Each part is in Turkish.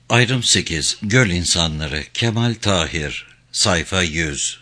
Ayrım 8. Göl İnsanları. Kemal Tahir. Sayfa 100.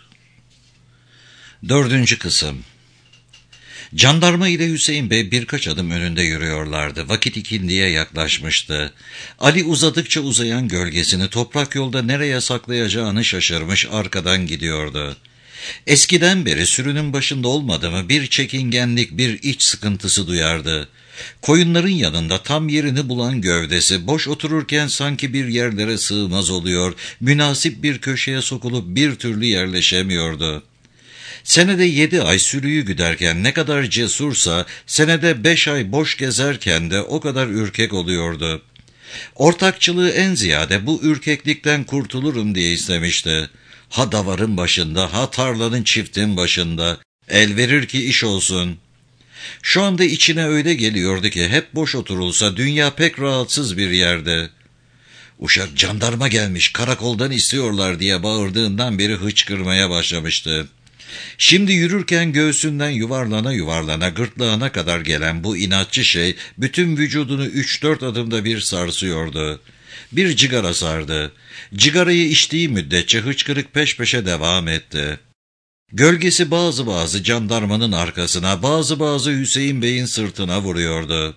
4. Kısım. Jandarma ile Hüseyin Bey birkaç adım önünde yürüyorlardı. Vakit ikindiye yaklaşmıştı. Ali uzadıkça uzayan gölgesini toprak yolda nereye saklayacağını şaşırmış arkadan gidiyordu. Eskiden beri sürünün başında olmadı mı bir çekingenlik, bir iç sıkıntısı duyardı. Koyunların yanında tam yerini bulan gövdesi boş otururken sanki bir yerlere sığmaz oluyor, münasip bir köşeye sokulup bir türlü yerleşemiyordu. Senede 7 ay sürüyü güderken ne kadar cesursa, senede 5 ay boş gezerken de o kadar ürkek oluyordu. Ortakçılığı en ziyade bu ürkeklikten kurtulurum diye istemişti. Ha davarın başında, ha tarlanın çiftin başında, el verir ki iş olsun. Şu anda içine öyle geliyordu ki hep boş oturulsa dünya pek rahatsız bir yerde. Uşak jandarma gelmiş, karakoldan istiyorlar diye bağırdığından beri hıçkırmaya başlamıştı. Şimdi yürürken göğsünden yuvarlana yuvarlana gırtlağına kadar gelen bu inatçı şey bütün vücudunu 3-4 adımda bir sarsıyordu. Bir cigara sardı. Cigarayı içtiği müddetçe hıçkırık peş peşe devam etti. Gölgesi bazı jandarmanın arkasına, bazı Hüseyin Bey'in sırtına vuruyordu.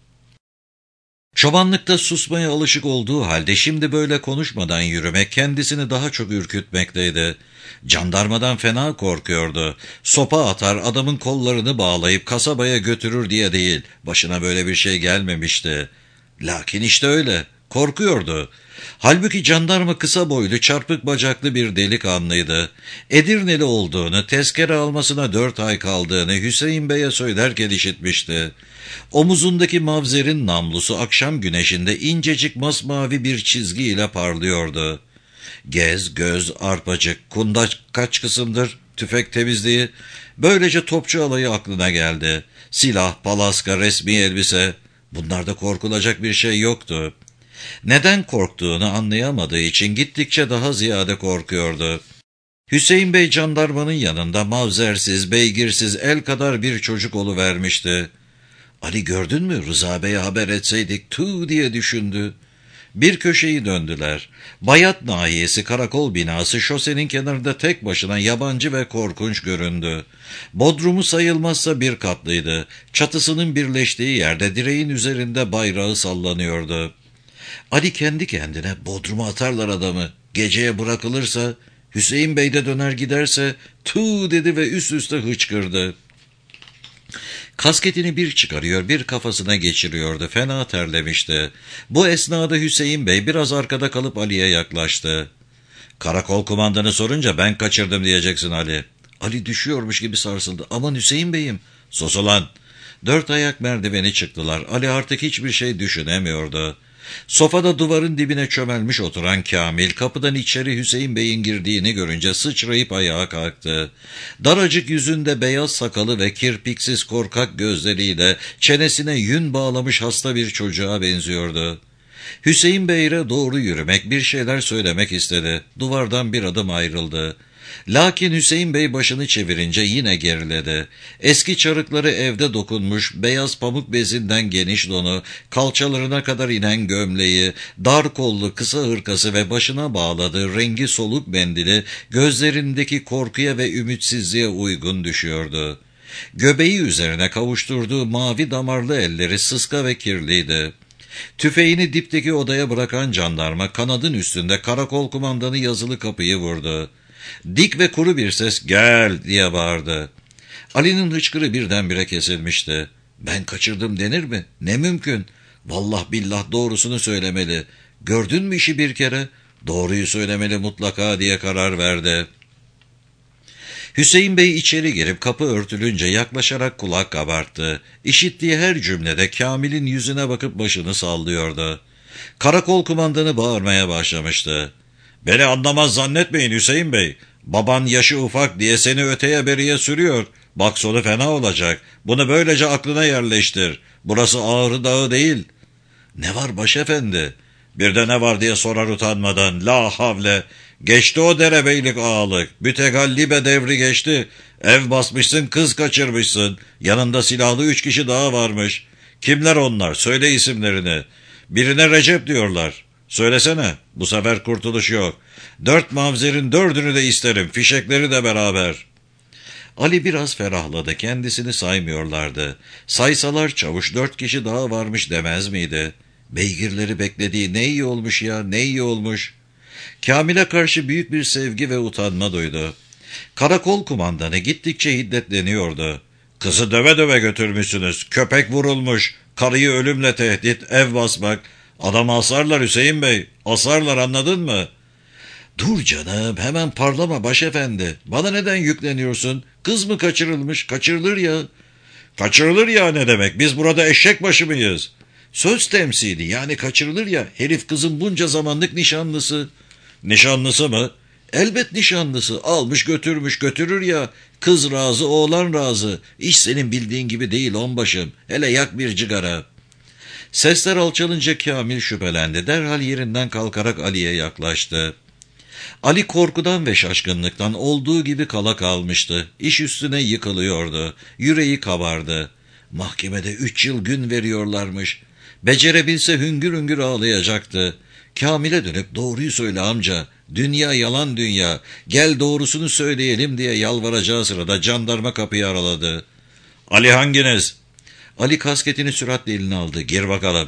Çobanlıkta susmaya alışık olduğu halde şimdi böyle konuşmadan yürümek kendisini daha çok ürkütmekteydi. Jandarmadan fena korkuyordu. Sopa atar, adamın kollarını bağlayıp kasabaya götürür diye değil, başına böyle bir şey gelmemişti. Lakin işte öyle, korkuyordu. Halbuki jandarma kısa boylu, çarpık bacaklı bir delikanlıydı. Edirneli olduğunu, tezkere almasına 4 ay kaldığını Hüseyin Bey'e söylerken işitmişti. Omuzundaki mavzerin namlusu akşam güneşinde incecik masmavi bir çizgiyle parlıyordu. Gez, göz, arpacık, kundaç kaç kısımdır, tüfek temizliği, böylece topçu alayı aklına geldi. Silah, palaska, resmi elbise, bunlarda korkulacak bir şey yoktu. Neden korktuğunu anlayamadığı için gittikçe daha ziyade korkuyordu. Hüseyin Bey jandarmanın yanında mavzersiz, beygirsiz, el kadar bir çocuk oluvermişti. Ali gördün mü, Rıza Bey'e haber etseydik tüh diye düşündü. Bir köşeyi döndüler. Bayat nahiyesi karakol binası şosenin kenarında tek başına yabancı ve korkunç göründü. Bodrumu sayılmazsa bir katlıydı. Çatısının birleştiği yerde direğin üzerinde bayrağı sallanıyordu. Ali kendi kendine bodruma atarlar adamı, geceye bırakılırsa, Hüseyin Bey de döner giderse tüh dedi ve üst üste hıçkırdı. Kasketini bir çıkarıyor, bir kafasına geçiriyordu. Fena terlemişti. Bu esnada Hüseyin Bey biraz arkada kalıp Ali'ye yaklaştı. Karakol kumandanı sorunca ben kaçırdım diyeceksin Ali. Ali düşüyormuş gibi sarsıldı. Aman Hüseyin Bey'im. Sus ulan. 4 ayak merdiveni çıktılar. Ali artık hiçbir şey düşünemiyordu. Sofada duvarın dibine çömelmiş oturan Kamil kapıdan içeri Hüseyin Bey'in girdiğini görünce sıçrayıp ayağa kalktı. Daracık yüzünde beyaz sakalı ve kirpiksiz korkak gözleriyle çenesine yün bağlamış hasta bir çocuğa benziyordu. Hüseyin Bey'e doğru yürümek, bir şeyler söylemek istedi. Duvardan bir adım ayrıldı. Lakin Hüseyin Bey başını çevirince yine geriledi. Eski çarıkları evde dokunmuş, beyaz pamuk bezinden geniş donu, kalçalarına kadar inen gömleği, dar kollu kısa hırkası ve başına bağladığı rengi soluk mendili, gözlerindeki korkuya ve ümitsizliğe uygun düşüyordu. Göbeği üzerine kavuşturduğu mavi damarlı elleri sıska ve kirliydi. Tüfeğini dipteki odaya bırakan jandarma kanadın üstünde karakol kumandanı yazılı kapıyı vurdu. Dik ve kuru bir ses gel diye bağırdı. Ali'nin hıçkırı birdenbire kesilmişti. Ben kaçırdım denir mi? Ne mümkün. Vallah billah doğrusunu söylemeli. Gördün mü işi bir kere? Doğruyu söylemeli mutlaka diye karar verdi. Hüseyin Bey içeri girip kapı örtülünce yaklaşarak kulak kabarttı. İşittiği her cümlede Kamil'in yüzüne bakıp başını sallıyordu. Karakol kumandanı bağırmaya başlamıştı. Beni anlamaz zannetmeyin Hüseyin Bey. Baban yaşı ufak diye seni öteye beriye sürüyor. Bak sonu fena olacak. Bunu böylece aklına yerleştir. Burası Ağrı Dağı değil. Ne var başefendi? Bir de ne var diye sorar utanmadan. La havle. Geçti o derebeylik ağalık. Mütegallibe devri geçti. Ev basmışsın, kız kaçırmışsın. Yanında silahlı 3 kişi daha varmış. Kimler onlar? Söyle isimlerini. Birine Recep diyorlar. Söylesene, bu sefer kurtuluş yok. 4 mavzerin 4'ünü de isterim, fişekleri de beraber. Ali biraz ferahladı, kendisini saymıyorlardı. Saysalar çavuş 4 kişi daha varmış demez miydi? Beygirleri beklediği ne iyi olmuş ya, ne iyi olmuş. Kamil'e karşı büyük bir sevgi ve utanma duydu. Karakol kumandanı gittikçe hiddetleniyordu. Kızı döve döve götürmüşsünüz, köpek vurulmuş, karıyı ölümle tehdit, ev basmak. Adamı asarlar Hüseyin Bey, asarlar, anladın mı? Dur canım, hemen parlama başefendi. Bana neden yükleniyorsun? Kız mı kaçırılmış? Kaçırılır ya. Kaçırılır ya ne demek? Biz burada eşek başı mıyız? Söz temsili, yani kaçırılır ya. Herif kızın bunca zamanlık nişanlısı. Nişanlısı mı? Elbet nişanlısı. Almış götürmüş, götürür ya. Kız razı, oğlan razı. İş senin bildiğin gibi değil onbaşım. Hele yak bir cigara. Sesler alçalınca Kamil şüphelendi. Derhal yerinden kalkarak Ali'ye yaklaştı. Ali korkudan ve şaşkınlıktan olduğu gibi kala kalmıştı. İş üstüne yıkılıyordu. Yüreği kabardı. Mahkemede 3 yıl gün veriyorlarmış. Becerebilse hüngür hüngür ağlayacaktı. Kamil'e dönüp doğruyu söyle amca. Dünya yalan dünya. Gel doğrusunu söyleyelim diye yalvaracağı sırada jandarma kapıyı araladı. Ali hanginiz? Ali kasketini süratle eline aldı. Gir bakalım.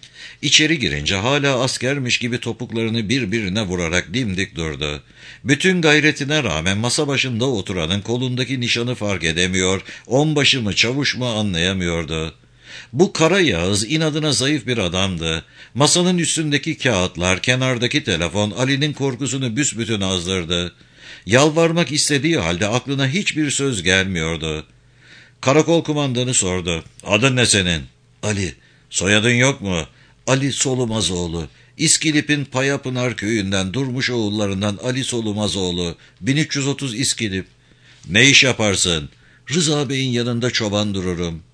İçeri girince hala askermiş gibi topuklarını birbirine vurarak dimdik durdu. Bütün gayretine rağmen masa başında oturanın kolundaki nişanı fark edemiyor, onbaşı mı çavuş mu anlayamıyordu. Bu kara Yağız inadına zayıf bir adamdı. Masanın üstündeki kağıtlar, kenardaki telefon Ali'nin korkusunu büsbütün azdırdı. Yalvarmak istediği halde aklına hiçbir söz gelmiyordu. Karakol kumandanı sordu. Adın ne senin? Ali. Soyadın yok mu? Ali Solumazoğlu. İskilip'in Payapınar köyünden Durmuş oğullarından Ali Solumazoğlu. 1330 İskilip. Ne iş yaparsın? Rıza Bey'in yanında çoban dururum.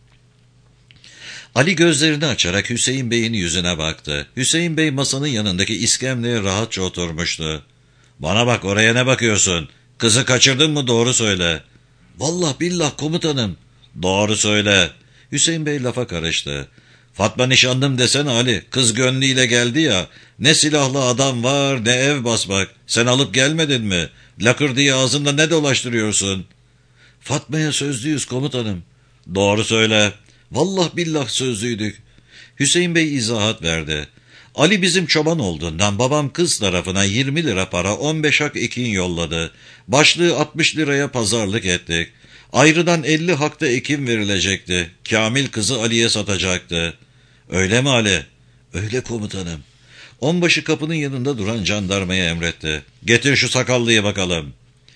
Ali gözlerini açarak Hüseyin Bey'in yüzüne baktı. Hüseyin Bey masanın yanındaki iskemleye rahatça oturmuştu. Bana bak, oraya ne bakıyorsun? Kızı kaçırdın mı, doğru söyle. Vallahi billah komutanım. Doğru söyle. Hüseyin Bey lafa karıştı. Fatma nişanlım desene Ali, kız gönlüyle geldi ya. Ne silahlı adam var ne ev basmak. Sen alıp gelmedin mi? Lakır diye ağzında ne dolaştırıyorsun? Fatma'ya sözlüyüz komutanım. Doğru söyle. Vallahi billah sözlüydük. Hüseyin Bey izahat verdi. Ali bizim çoban olduğundan babam kız tarafına 20 lira para 15 hak ekin yolladı. Başlığı 60 liraya pazarlık ettik. Ayrıdan 50 hakta ekin verilecekti. Kamil kızı Ali'ye satacaktı. Öyle mi Ali? Öyle komutanım. Onbaşı kapının yanında duran jandarmaya emretti. Getir şu sakallıyı bakalım.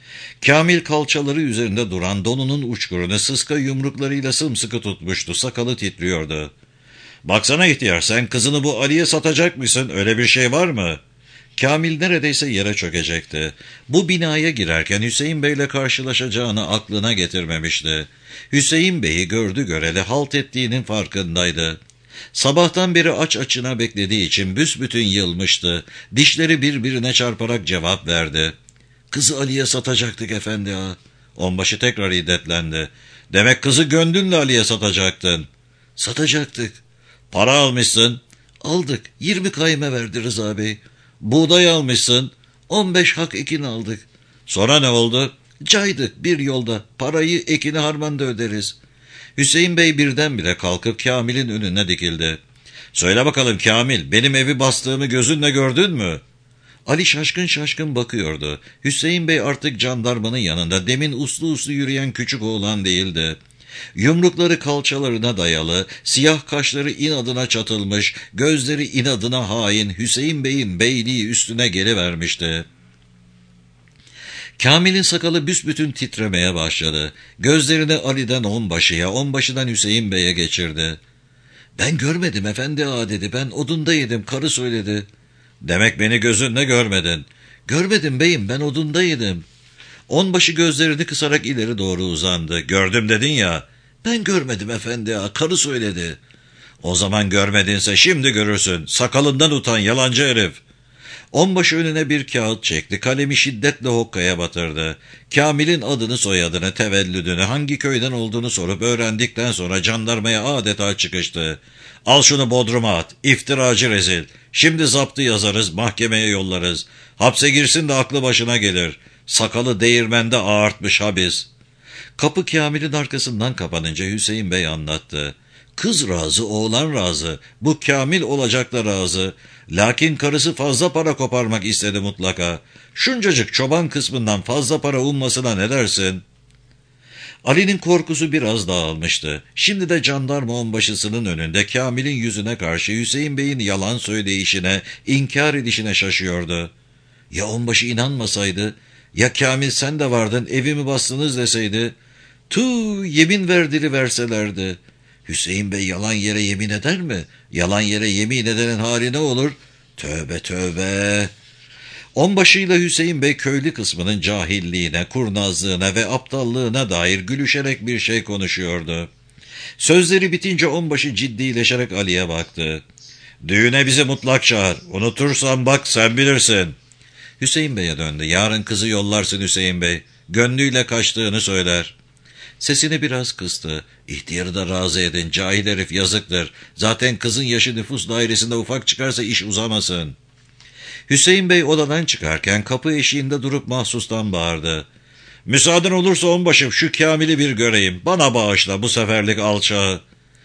Kamil kalçaları üzerinde duran donunun uçkurunu sıska yumruklarıyla sımsıkı tutmuştu. Sakalı titriyordu. Baksana ihtiyar, sen kızını bu Ali'ye satacak mısın? Öyle bir şey var mı? Kamil neredeyse yere çökecekti. Bu binaya girerken Hüseyin Bey'le karşılaşacağını aklına getirmemişti. Hüseyin Bey'i gördü göreli halt ettiğinin farkındaydı. Sabahtan beri aç açına beklediği için büsbütün yılmıştı. Dişleri birbirine çarparak cevap verdi. Kızı Ali'ye satacaktık efendi ağa. Onbaşı tekrar iddetlendi. Demek kızı gönlünle Ali'ye satacaktın. Satacaktık. Para almışsın. Aldık. 20 kayme verdi Rıza Bey. Buğday almışsın. 15 hak ekin aldık. Sonra ne oldu? Caydık bir yolda. Parayı ekini harmanda öderiz. Hüseyin Bey birdenbire kalkıp Kamil'in önüne dikildi. Söyle bakalım Kamil, benim evi bastığımı gözünle gördün mü? Ali şaşkın şaşkın bakıyordu. Hüseyin Bey artık jandarmanın yanında demin uslu uslu yürüyen küçük oğlan değildi. Yumrukları kalçalarına dayalı, siyah kaşları inadına çatılmış, gözleri inadına hain Hüseyin Bey'in beyliği üstüne gelivermişti. Kamil'in sakalı büsbütün titremeye başladı. Gözlerini Ali'den onbaşıya, onbaşıdan Hüseyin Bey'e geçirdi. Ben görmedim efendi ağa dedi, ben odundaydım, karı söyledi. Demek beni gözünle görmedin. Görmedim beyim, ben odundaydım. Onbaşı gözlerini kısarak ileri doğru uzandı. Gördüm dedin ya. Ben görmedim efendi ağa, karı söyledi. O zaman görmedinse şimdi görürsün. Sakalından utan yalancı herif. Onbaşı önüne bir kağıt çekti. Kalemi şiddetle hokkaya batırdı. Kamil'in adını, soyadını, tevellüdünü, hangi köyden olduğunu sorup öğrendikten sonra jandarmaya adeta çıkıştı. Al şunu Bodrum'a at. İftiracı rezil. Şimdi zaptı yazarız, mahkemeye yollarız. Hapse girsin de aklı başına gelir. Sakalı değirmende ağartmış habis. Kapı Kamil'in arkasından kapanınca Hüseyin Bey anlattı. Kız razı, oğlan razı. Bu Kamil olacak da razı. Lakin karısı fazla para koparmak istedi mutlaka. Şuncacık çoban kısmından fazla para ummasına ne dersin? Ali'nin korkusu biraz dağılmıştı. Şimdi de jandarma onbaşısının önünde Kamil'in yüzüne karşı Hüseyin Bey'in yalan söyleyişine, inkar edişine şaşıyordu. Ya onbaşı inanmasaydı? Ya Kamil sen de vardın, evimi bastınız deseydi? Yemin verselerdi. Hüseyin Bey yalan yere yemin eder mi? Yalan yere yemin edenin hali ne olur? Tövbe tövbe. Onbaşıyla Hüseyin Bey köylü kısmının cahilliğine, kurnazlığına ve aptallığına dair gülüşerek bir şey konuşuyordu. Sözleri bitince onbaşı ciddileşerek Ali'ye baktı. Düğüne bizi mutlak çağır. Unutursan bak sen bilirsin. Hüseyin Bey'e döndü. Yarın kızı yollarsın Hüseyin Bey. Gönlüyle kaçtığını söyler. Sesini biraz kıstı. İhtiyarı da razı edin. Cahil herif yazıktır. Zaten kızın yaşı nüfus dairesinde ufak çıkarsa iş uzamasın. Hüseyin Bey odadan çıkarken kapı eşiğinde durup mahsustan bağırdı. Müsaaden olursa onbaşım şu Kamil'i bir göreyim. Bana bağışla bu seferlik alçağı.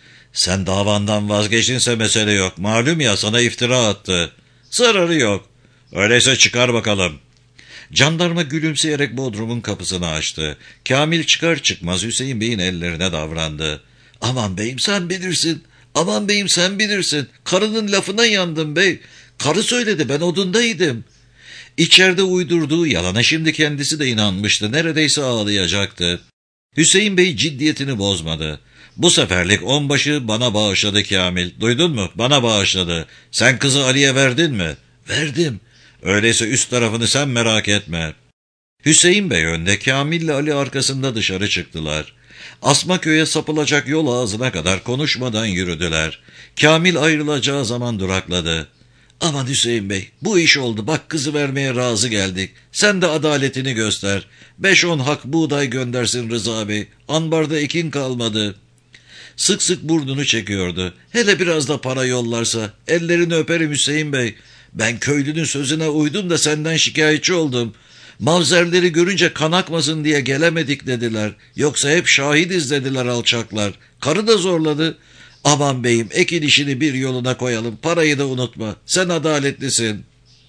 Sen davandan vazgeçtinse mesele yok. Malum ya sana iftira attı. Zararı yok. Öyleyse çıkar bakalım. Jandarma gülümseyerek bodrumun kapısını açtı. Kamil çıkar çıkmaz Hüseyin Bey'in ellerine davrandı. Aman beyim sen bilirsin. Aman beyim sen bilirsin. Karının lafına yandım bey. Karı söyledi ben odundaydım. İçeride uydurduğu yalana şimdi kendisi de inanmıştı. Neredeyse ağlayacaktı. Hüseyin Bey ciddiyetini bozmadı. Bu seferlik onbaşı bana bağışladı Kamil. Duydun mu? Bana bağışladı. Sen kızı Ali'ye verdin mi? Verdim. Öyleyse üst tarafını sen merak etme. Hüseyin Bey önde, Kamil ile Ali arkasında dışarı çıktılar. Asmaköy'e sapılacak yol ağzına kadar konuşmadan yürüdüler. Kamil ayrılacağı zaman durakladı. Aman Hüseyin Bey, bu iş oldu. Bak kızı vermeye razı geldik. Sen de adaletini göster. 5-10 hak buğday göndersin Rıza Bey. Ambarda ekin kalmadı. Sık sık burnunu çekiyordu. Hele biraz da para yollarsa. Ellerini öperim Hüseyin Bey. Ben köylünün sözüne uydum da senden şikayetçi oldum. Mavzerleri görünce kan akmasın diye gelemedik dediler. Yoksa hep şahidiz dediler alçaklar. Karı da zorladı. Aman beyim ekin işini bir yoluna koyalım. Parayı da unutma. Sen adaletlisin.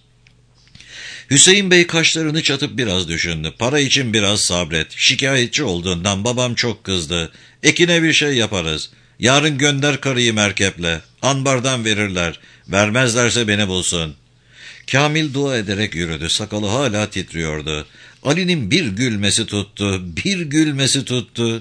Hüseyin Bey kaşlarını çatıp biraz düşündü. Para için biraz sabret. Şikayetçi olduğundan babam çok kızdı. Ekine bir şey yaparız. Yarın gönder karıyı merkeple. Ambardan verirler. Vermezlerse beni bulsun. Kamil dua ederek yürüdü. Sakalı hala titriyordu. Ali'nin bir gülmesi tuttu. Bir gülmesi tuttu.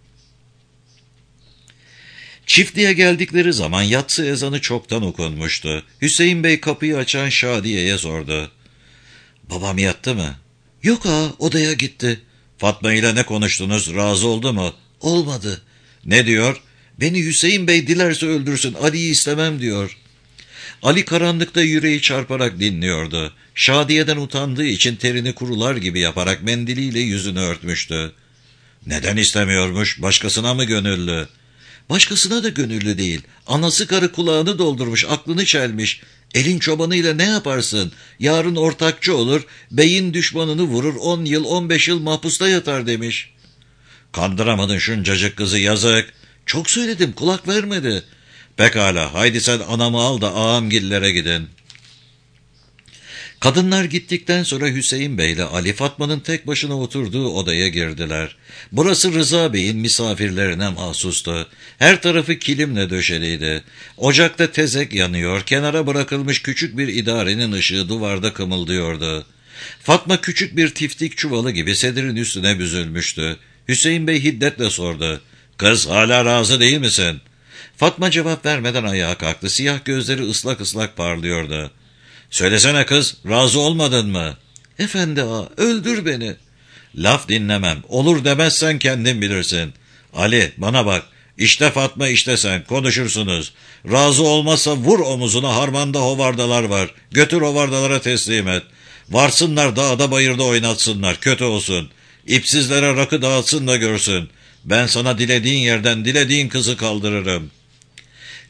Çiftliğe geldikleri zaman yatsı ezanı çoktan okunmuştu. Hüseyin Bey kapıyı açan Şadiye'ye sordu. Babam yattı mı? Yok ağa, odaya gitti. Fatma ile ne konuştunuz? Razı oldu mu? Olmadı. Ne diyor? Beni Hüseyin Bey dilerse öldürsün. Ali'yi istemem diyor. Ali karanlıkta yüreği çarparak dinliyordu. Şadiye'den utandığı için terini kurular gibi yaparak mendiliyle yüzünü örtmüştü. Neden istemiyormuş? Başkasına mı gönüllü? Başkasına da gönüllü değil. Anası karı kulağını doldurmuş, aklını çelmiş. Elin çobanıyla ne yaparsın? Yarın ortakçı olur, beyin düşmanını vurur, 10 yıl 15 yıl mahpusta yatar demiş. Kandıramadın şuncacık kızı, yazık. Çok söyledim, kulak vermedi. Pekala, haydi sen anamı al da ağamgillere gidin. Kadınlar gittikten sonra Hüseyin Bey ile Ali Fatma'nın tek başına oturduğu odaya girdiler. Burası Rıza Bey'in misafirlerine mahsustu. Her tarafı kilimle döşeliydi. Ocakta tezek yanıyor, kenara bırakılmış küçük bir idarenin ışığı duvarda kımıldıyordu. Fatma küçük bir tiftik çuvalı gibi sedirin üstüne büzülmüştü. Hüseyin Bey hiddetle sordu. Kız hala razı değil misin? Fatma cevap vermeden ayağa kalktı. Siyah gözleri ıslak ıslak parlıyordu. Söylesene kız, razı olmadın mı? Efendi ağa, öldür beni. Laf dinlemem, olur demezsen kendin bilirsin. Ali, bana bak, işte Fatma işte sen, konuşursunuz. Razı olmazsa vur omuzuna, harmanda hovardalar var. Götür hovardalara teslim et. Varsınlar dağda bayırda oynatsınlar, kötü olsun. İpsizlere rakı dağıtsın da görsün. Ben sana dilediğin yerden dilediğin kızı kaldırırım.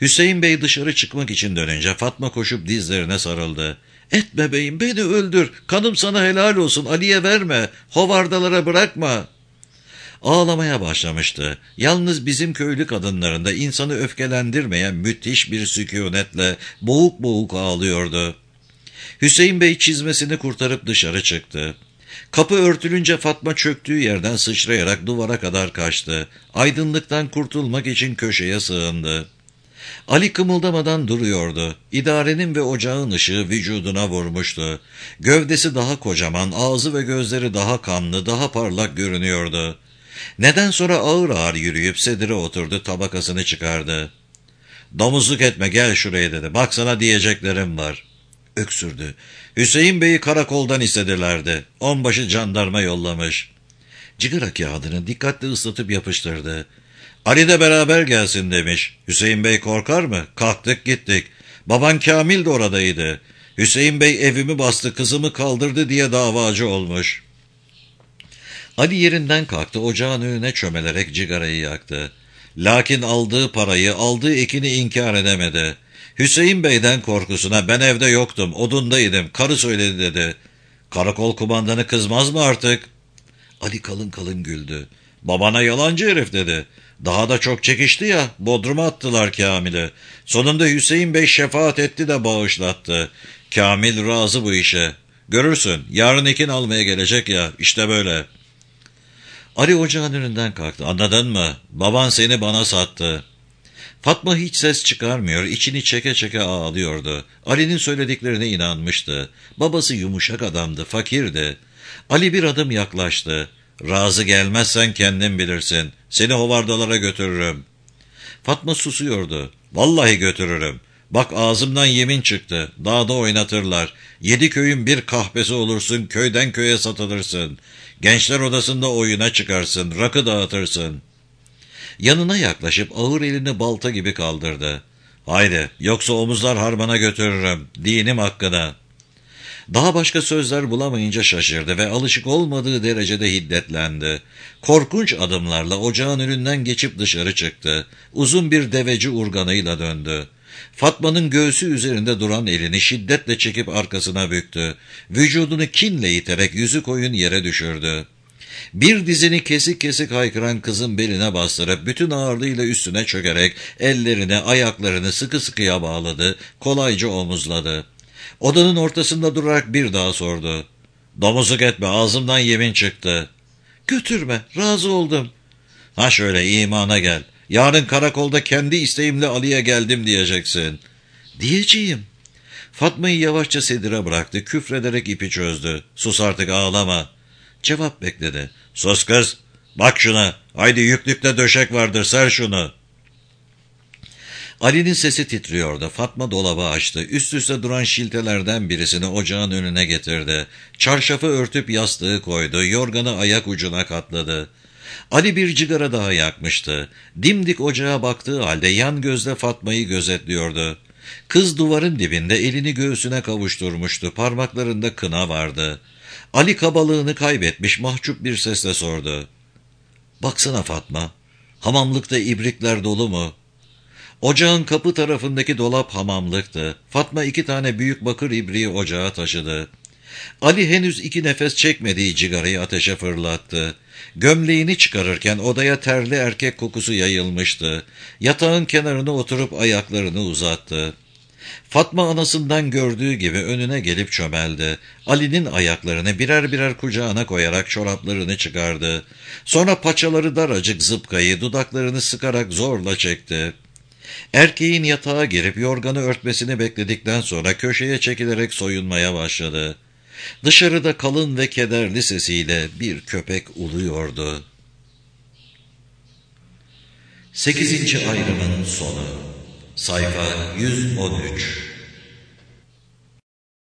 Hüseyin Bey dışarı çıkmak için dönünce Fatma koşup dizlerine sarıldı. "Etme beyim, beni öldür, kanım sana helal olsun, Ali'ye verme, hovardalara bırakma." Ağlamaya başlamıştı. Yalnız bizim köylü kadınlarında insanı öfkelendirmeyen müthiş bir sükunetle boğuk boğuk ağlıyordu. Hüseyin Bey çizmesini kurtarıp dışarı çıktı. Kapı örtülünce Fatma çöktüğü yerden sıçrayarak duvara kadar kaçtı. Aydınlıktan kurtulmak için köşeye sığındı. Ali kımıldamadan duruyordu. İdarenin ve ocağın ışığı vücuduna vurmuştu. Gövdesi daha kocaman, ağzı ve gözleri daha kanlı, daha parlak görünüyordu. Neden sonra ağır ağır yürüyüp sedire oturdu, tabakasını çıkardı. "Domuzluk etme, gel şuraya," dedi. "Bak sana diyeceklerim var." Öksürdü. Hüseyin Bey'i karakoldan istedilerdi. Onbaşı jandarma yollamış. Cigara kağıdını dikkatli ıslatıp yapıştırdı. "Ali de beraber gelsin," demiş. Hüseyin Bey korkar mı? Kalktık gittik. Baban Kamil de oradaydı. Hüseyin Bey evimi bastı, kızımı kaldırdı diye davacı olmuş. Ali yerinden kalktı, ocağın önüne çömelerek cigarayı yaktı. Lakin aldığı parayı, aldığı ekini inkar edemedi. Hüseyin Bey'den korkusuna "Ben evde yoktum, odundaydım, karı söyledi," dedi. "Karakol kumandanı kızmaz mı artık?" Ali kalın kalın güldü. "Babana yalancı herif," dedi. "Daha da çok çekişti ya, Bodrum'a attılar Kamil'i. Sonunda Hüseyin Bey şefaat etti de bağışlattı. Kamil razı bu işe. Görürsün, yarın ekin almaya gelecek ya, işte böyle." Ali ocağın önünden kalktı. "Anladın mı? Baban seni bana sattı." Fatma hiç ses çıkarmıyor, içini çeke çeke ağlıyordu. Ali'nin söylediklerine inanmıştı. Babası yumuşak adamdı, fakirdi. Ali bir adım yaklaştı. "Razı gelmezsen kendin bilirsin. Seni hovardalara götürürüm." Fatma susuyordu. "Vallahi götürürüm. Bak ağzımdan yemin çıktı. Dağda oynatırlar. 7 köyün bir kahpesi olursun, köyden köye satılırsın. Gençler odasında oyuna çıkarsın, rakı dağıtırsın." Yanına yaklaşıp ağır elini balta gibi kaldırdı. "Haydi, yoksa omuzlar harmana götürürüm, dinim hakkına." Daha başka sözler bulamayınca şaşırdı ve alışık olmadığı derecede hiddetlendi. Korkunç adımlarla ocağın önünden geçip dışarı çıktı. Uzun bir deveci urganıyla döndü. Fatma'nın göğsü üzerinde duran elini şiddetle çekip arkasına büktü. Vücudunu kinle iterek yüzü koyun yere düşürdü. Bir dizini kesik kesik haykıran kızın beline bastırıp bütün ağırlığıyla üstüne çökerek ellerini, ayaklarını sıkı sıkıya bağladı, kolayca omuzladı. Odanın ortasında durarak bir daha sordu. "Domuzluk etme, ağzımdan yemin çıktı." "Götürme, razı oldum." "Ha şöyle, imana gel. Yarın karakolda kendi isteğimle Ali'ye geldim diyeceksin." "Diyeceğim." Fatma'yı yavaşça sedire bıraktı, küfrederek ipi çözdü. "Sus artık, ağlama." Cevap bekledi. "Sus kız, bak şuna, haydi yüklükte döşek vardır, ser şunu." Ali'nin sesi titriyordu. Fatma dolabı açtı. Üst üste duran şiltelerden birisini ocağın önüne getirdi. Çarşafı örtüp yastığı koydu. Yorganı ayak ucuna katladı. Ali bir cigara daha yakmıştı. Dimdik ocağa baktığı halde yan gözle Fatma'yı gözetliyordu. Kız duvarın dibinde elini göğsüne kavuşturmuştu. Parmaklarında kına vardı. Ali kabalığını kaybetmiş, mahcup bir sesle sordu. "Baksana Fatma, hamamlıkta ibrikler dolu mu?" Ocağın kapı tarafındaki dolap hamamlıktı. Fatma 2 tane büyük bakır ibriği ocağa taşıdı. Ali henüz 2 nefes çekmediği cigarayı ateşe fırlattı. Gömleğini çıkarırken odaya terli erkek kokusu yayılmıştı. Yatağın kenarına oturup ayaklarını uzattı. Fatma anasından gördüğü gibi önüne gelip çömeldi. Ali'nin ayaklarını birer birer kucağına koyarak çoraplarını çıkardı. Sonra paçaları daracık zıpkayı dudaklarını sıkarak zorla çekti. Erkeğin yatağa girip yorganı örtmesini bekledikten sonra köşeye çekilerek soyunmaya başladı. Dışarıda kalın ve kederli sesiyle bir köpek uluyordu. 8. ayrımın sonu. Sayfa 113.